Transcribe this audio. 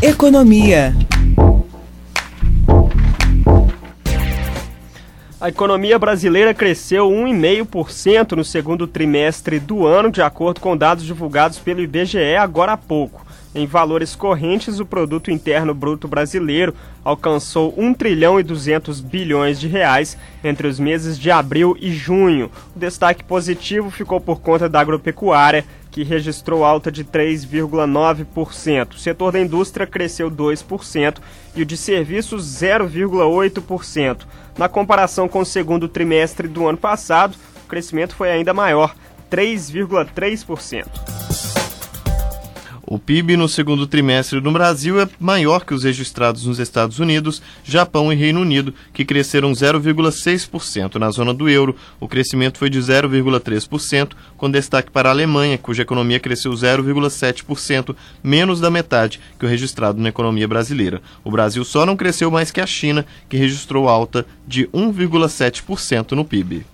Economia. A economia brasileira cresceu 1,5% no segundo trimestre do ano, de acordo com dados divulgados pelo IBGE agora há pouco. Em valores correntes, o Produto Interno Bruto brasileiro alcançou 1 trilhão e 200 bilhões de reais entre os meses de abril e junho. O destaque positivo ficou por conta da agropecuária, que registrou alta de 3,9%. O setor da indústria cresceu 2% e o de serviços 0,8%. Na comparação com o segundo trimestre do ano passado, o crescimento foi ainda maior, 3,3%. O PIB no segundo trimestre no Brasil é maior que os registrados nos Estados Unidos, Japão e Reino Unido, que cresceram 0,6%. Na zona do euro, o crescimento foi de 0,3%, com destaque para a Alemanha, cuja economia cresceu 0,7%, menos da metade que o registrado na economia brasileira. O Brasil só não cresceu mais que a China, que registrou alta de 1,7% no PIB.